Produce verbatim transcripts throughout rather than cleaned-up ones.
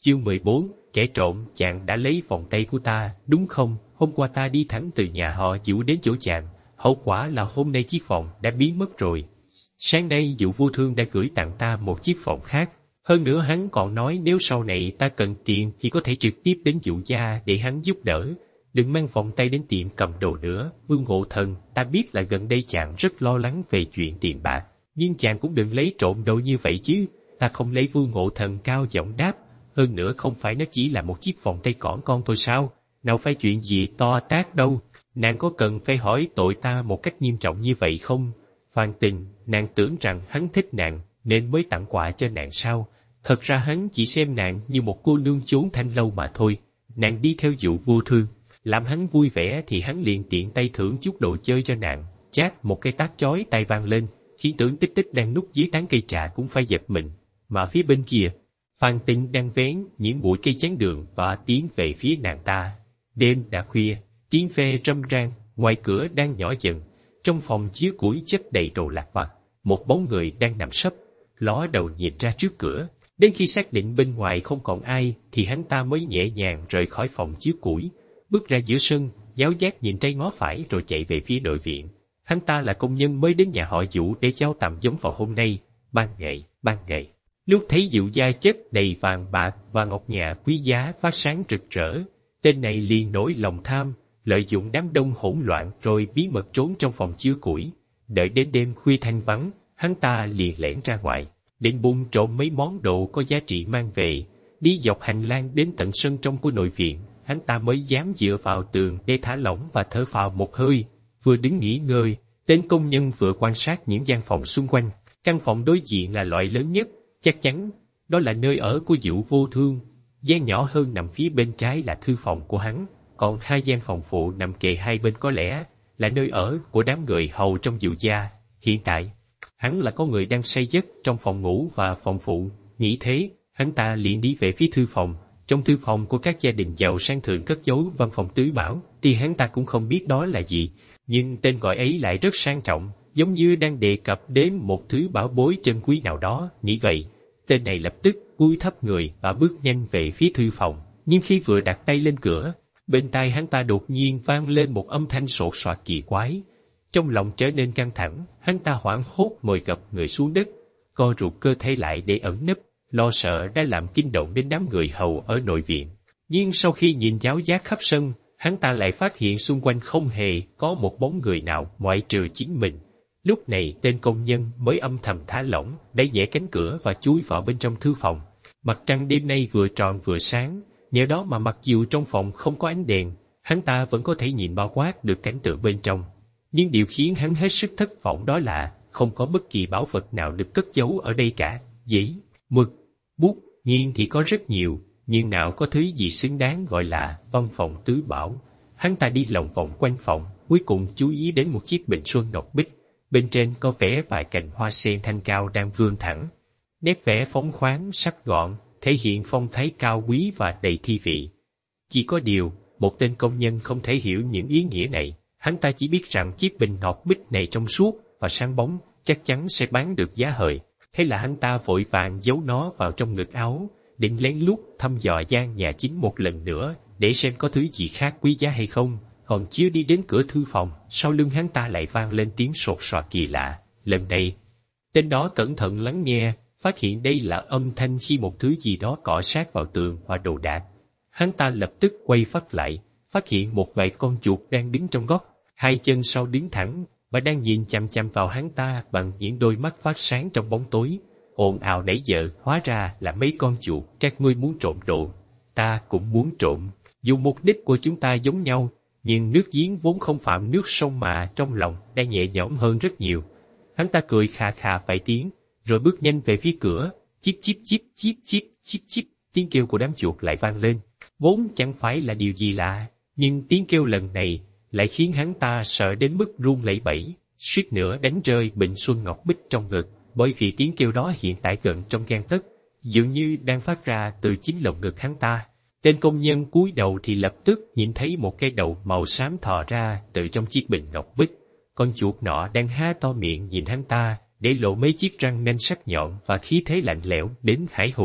Chương mười bốn, kẻ trộm. Chàng đã lấy vòng tay của ta, đúng không? Hôm qua ta đi thẳng từ nhà họ Vũ đến chỗ chàng, hậu quả là hôm nay chiếc vòng đã biến mất rồi. Sáng nay Vũ Vô Thương đã gửi tặng ta một chiếc vòng khác. Hơn nữa hắn còn nói nếu sau này ta cần tiền thì có thể trực tiếp đến Vũ gia để hắn giúp đỡ. Đừng mang vòng tay đến tiệm cầm đồ nữa, Vương Ngộ Thần. Ta biết là gần đây chàng rất lo lắng về chuyện tiền bạc, nhưng chàng cũng đừng lấy trộm đồ như vậy chứ. Ta không lấy. Vương Ngộ Thần cao giọng đáp. Hơn nữa không phải nó chỉ là một chiếc vòng tay cỏn con thôi sao? Nào phải chuyện gì to tát đâu. Nàng có cần phải hỏi tội ta một cách nghiêm trọng như vậy không? Phan Tình, nàng tưởng rằng hắn thích nàng nên mới tặng quà cho nàng sao? Thật ra hắn chỉ xem nàng như một cô nương chốn thanh lâu mà thôi. Nàng đi theo Vũ Vô Thương, làm hắn vui vẻ thì hắn liền tiện tay thưởng chút đồ chơi cho nàng. Chát một cái tát chói tai vang lên, khiến Tưởng Tích Tích đang núp dưới tán cây trà cũng phải giật mình. Mà phía bên kia, Phan Tinh đang vén những bụi cây chắn đường và tiến về phía nàng ta. Đêm đã khuya, tiếng ve râm ran, ngoài cửa đang nhỏ dần. Trong phòng chứa củi chất đầy đồ lặt vặt, một bóng người đang nằm sấp, ló đầu nhìn ra trước cửa. Đến khi xác định bên ngoài không còn ai, thì hắn ta mới nhẹ nhàng rời khỏi phòng chứa củi, bước ra giữa sân, giáo giác nhìn trái ngó phải rồi chạy về phía nội viện. Hắn ta là công nhân mới đến nhà họ Vũ để giao tạm giống vào hôm nay. Ban ngày, ban ngày, lúc thấy Vũ gia chất đầy vàng bạc và ngọc ngà quý giá phát sáng rực rỡ, tên này liền nổi lòng tham, lợi dụng đám đông hỗn loạn rồi bí mật trốn trong phòng chứa củi. Đợi đến đêm khuya thanh vắng, hắn ta liền lẻn ra ngoài, định bung trộm mấy món đồ có giá trị mang về. Đi dọc hành lang đến tận sân trong của nội viện, hắn ta mới dám dựa vào tường để thả lỏng và thở phào một hơi. Vừa đứng nghỉ ngơi, tên công nhân vừa quan sát những gian phòng xung quanh. Căn phòng đối diện là loại lớn nhất, chắc chắn đó là nơi ở của Vũ Vô Thương. Gian nhỏ hơn nằm phía bên trái là thư phòng của hắn, còn hai gian phòng phụ nằm kề hai bên có lẽ là nơi ở của đám người hầu trong Vũ gia. Hiện tại, hắn là có người đang say giấc trong phòng ngủ và phòng phụ. Nghĩ thế, hắn ta liền đi về phía thư phòng. Trong thư phòng của các gia đình giàu sang thường cất giấu văn phòng tứ bảo, thì hắn ta cũng không biết đó là gì, nhưng tên gọi ấy lại rất sang trọng, giống như đang đề cập đến một thứ bảo bối trân quý nào đó. Nghĩ vậy, tên này lập tức cúi thấp người và bước nhanh về phía thư phòng. Nhưng khi vừa đặt tay lên cửa, bên tai hắn ta đột nhiên vang lên một âm thanh sột soạt kỳ quái. Trong lòng trở nên căng thẳng, hắn ta hoảng hốt ngồi gập người xuống đất, co ruột cơ thể lại để ẩn nấp, lo sợ đã làm kinh động đến đám người hầu ở nội viện. Nhưng sau khi nhìn giáo giác khắp sân, hắn ta lại phát hiện xung quanh không hề có một bóng người nào ngoại trừ chính mình. Lúc này tên công nhân mới âm thầm thả lỏng, đẩy nhẹ cánh cửa và chui vào bên trong thư phòng. Mặt trăng đêm nay vừa tròn vừa sáng, nhờ đó mà mặc dù trong phòng không có ánh đèn, hắn ta vẫn có thể nhìn bao quát được cảnh tượng bên trong. Nhưng điều khiến hắn hết sức thất vọng đó là không có bất kỳ bảo vật nào được cất giấu ở đây cả. Giấy, mực, bút, nghiên thì có rất nhiều, nhưng nào có thứ gì xứng đáng gọi là văn phòng tứ bảo. Hắn ta đi lòng vòng quanh phòng, cuối cùng chú ý đến một chiếc bình xuân ngọc bích. Bên trên có vẽ vài cành hoa sen thanh cao đang vươn thẳng. Nét vẽ phóng khoáng, sắc gọn, thể hiện phong thái cao quý và đầy thi vị. Chỉ có điều, một tên công nhân không thể hiểu những ý nghĩa này. Hắn ta chỉ biết rằng chiếc bình ngọc bích này trong suốt và sáng bóng, chắc chắn sẽ bán được giá hời. Thế là hắn ta vội vàng giấu nó vào trong ngực áo, định lén lút thăm dò gian nhà chính một lần nữa để xem có thứ gì khác quý giá hay không. Còn chưa đi đến cửa thư phòng, sau lưng hắn ta lại vang lên tiếng sột soạt kỳ lạ. Lần này, tên đó cẩn thận lắng nghe, phát hiện đây là âm thanh khi một thứ gì đó cọ sát vào tường và đồ đạc. Hắn ta lập tức quay phát lại, phát hiện một vài con chuột đang đứng trong góc, hai chân sau đứng thẳng và đang nhìn chằm chằm vào hắn ta bằng những đôi mắt phát sáng trong bóng tối. Ồn ào nãy giờ hóa ra là mấy con chuột. Các ngươi muốn trộm đồ, ta cũng muốn trộm. Dù mục đích của chúng ta giống nhau, nhưng nước giếng vốn không phạm nước sông mà trong lòng đang nhẹ nhõm hơn rất nhiều. Hắn ta cười khà khà vài tiếng, rồi bước nhanh về phía cửa. Chip chip chip chip chip chip chip, tiếng kêu của đám chuột lại vang lên. Vốn chẳng phải là điều gì lạ, nhưng tiếng kêu lần này lại khiến hắn ta sợ đến mức run lẩy bẩy, suýt nữa đánh rơi bình xuân ngọc bích trong ngực, bởi vì tiếng kêu đó hiện tại gần trong gang tấc, dường như đang phát ra từ chính lồng ngực hắn ta. Tên công nhân cúi đầu thì lập tức nhìn thấy một cái đầu màu xám thò ra từ trong chiếc bình ngọc bích. Con chuột nọ đang há to miệng nhìn hắn ta, để lộ mấy chiếc răng nanh sắc nhọn và khí thế lạnh lẽo đến hãi hùng.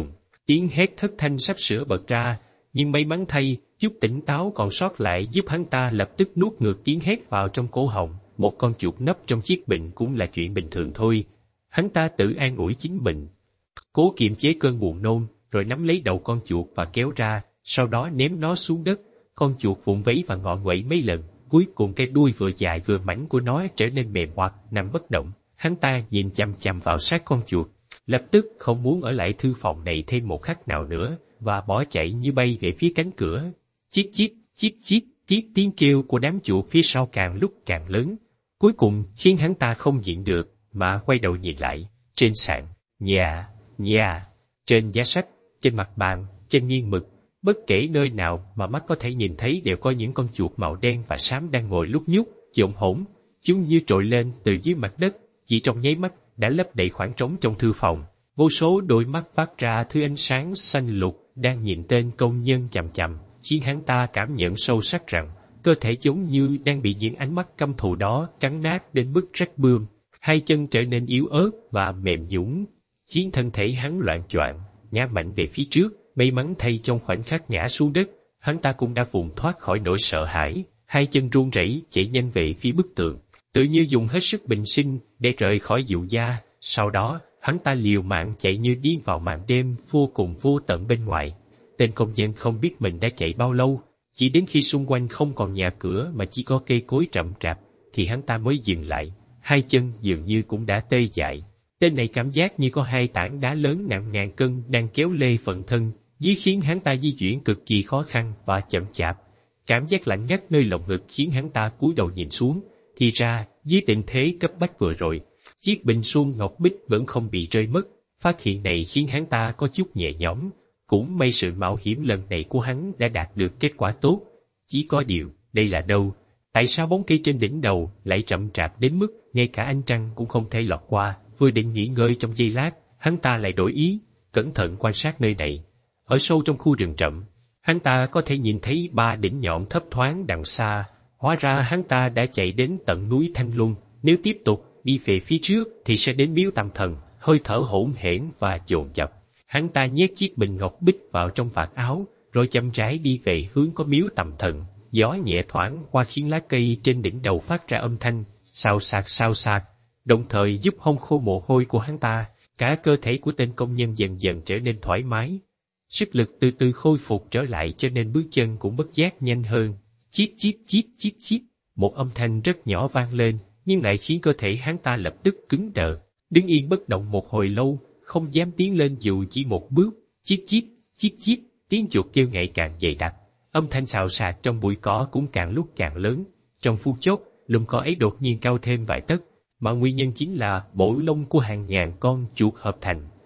Tiếng hét thất thanh sắp sửa bật ra, nhưng may mắn thay, chút tỉnh táo còn sót lại giúp hắn ta lập tức nuốt ngược tiếng hét vào trong cổ họng. Một con chuột nấp trong chiếc bình cũng là chuyện bình thường thôi. Hắn ta tự an ủi chính mình, cố kiềm chế cơn buồn nôn, rồi nắm lấy đầu con chuột và kéo ra, sau đó ném nó xuống đất. Con chuột vụng vẫy và ngọ nguậy mấy lần, cuối cùng cái đuôi vừa dài vừa mảnh của nó trở nên mềm hoạt, nằm bất động. Hắn ta nhìn chằm chằm vào xác con chuột, lập tức không muốn ở lại thư phòng này thêm một khắc nào nữa, và bỏ chạy như bay về phía cánh cửa. Chít chít, chít chít, tiếng tiếng kêu của đám chuột phía sau càng lúc càng lớn, cuối cùng khiến hắn ta không nhịn được, mà quay đầu nhìn lại. Trên sàn, nhà, nhà, trên giá sách, trên mặt bàn, trên nghiêng mực, bất kể nơi nào mà mắt có thể nhìn thấy đều có những con chuột màu đen và xám đang ngồi lúc nhúc, chộn hổn. Chúng như trồi lên từ dưới mặt đất, chỉ trong nháy mắt đã lấp đầy khoảng trống trong thư phòng. Vô số đôi mắt phát ra thứ ánh sáng xanh lục đang nhìn tên công nhân chằm chằm, khiến hắn ta cảm nhận sâu sắc rằng cơ thể giống như đang bị những ánh mắt căm thù đó cắn nát đến mức rách bươm. Hai chân trở nên yếu ớt và mềm nhũn, khiến thân thể hắn loạng choạng, ngã mạnh về phía trước. May mắn thay trong khoảnh khắc ngã xuống đất, hắn ta cũng đã vùng thoát khỏi nỗi sợ hãi. Hai chân run rẩy chạy nhanh về phía bức tường, tự như dùng hết sức bình sinh để rời khỏi dụ gia. Sau đó, hắn ta liều mạng chạy như điên vào màn đêm vô cùng vô tận bên ngoài. Tên công nhân không biết mình đã chạy bao lâu, chỉ đến khi xung quanh không còn nhà cửa mà chỉ có cây cối rậm rạp, thì hắn ta mới dừng lại. Hai chân dường như cũng đã tê dại. Tên này cảm giác như có hai tảng đá lớn nặng ngàn cân đang kéo lê phần thân, dưới khiến hắn ta di chuyển cực kỳ khó khăn và chậm chạp. Cảm giác lạnh ngắt nơi lồng ngực khiến hắn ta cúi đầu nhìn xuống. Thì ra, dưới tình thế cấp bách vừa rồi, chiếc bình xuông ngọc bích vẫn không bị rơi mất. Phát hiện này khiến hắn ta có chút nhẹ nhõm. Cũng may sự mạo hiểm lần này của hắn đã đạt được kết quả tốt. Chỉ có điều, đây là đâu? Tại sao bóng cây trên đỉnh đầu lại chậm chạp đến mức ngay cả ánh trăng cũng không thể lọt qua? Vừa định nghỉ ngơi trong giây lát, hắn ta lại đổi ý, cẩn thận quan sát nơi này. Ở sâu trong khu rừng rậm, hắn ta có thể nhìn thấy ba đỉnh nhọn thấp thoáng đằng xa. Hóa ra hắn ta đã chạy đến tận núi Thanh Luân. Nếu tiếp tục đi về phía trước thì sẽ đến miếu Tam Thần. Hơi thở hỗn hển và dồn dập, hắn ta nhét chiếc bình ngọc bích vào trong vạt áo, rồi chậm rãi đi về hướng có miếu Tam Thần. Gió nhẹ thoảng qua khiến lá cây trên đỉnh đầu phát ra âm thanh xào xạc xào xạc, đồng thời giúp hong khô mồ hôi của hắn ta. Cả cơ thể của tên công nhân dần dần trở nên thoải mái, sức lực từ từ khôi phục trở lại, cho nên bước chân cũng bất giác nhanh hơn. Chít chít chít chít chít, một âm thanh rất nhỏ vang lên, nhưng lại khiến cơ thể hắn ta lập tức cứng đờ, đứng yên bất động một hồi lâu, không dám tiến lên dù chỉ một bước. Chít chít chít chít, tiếng chuột kêu ngày càng dày đặc, âm thanh xào xạc trong bụi cỏ cũng càng lúc càng lớn. Trong phút chốc, lùm cỏ ấy đột nhiên cao thêm vài tấc, mà nguyên nhân chính là bộ lông của hàng ngàn con chuột hợp thành.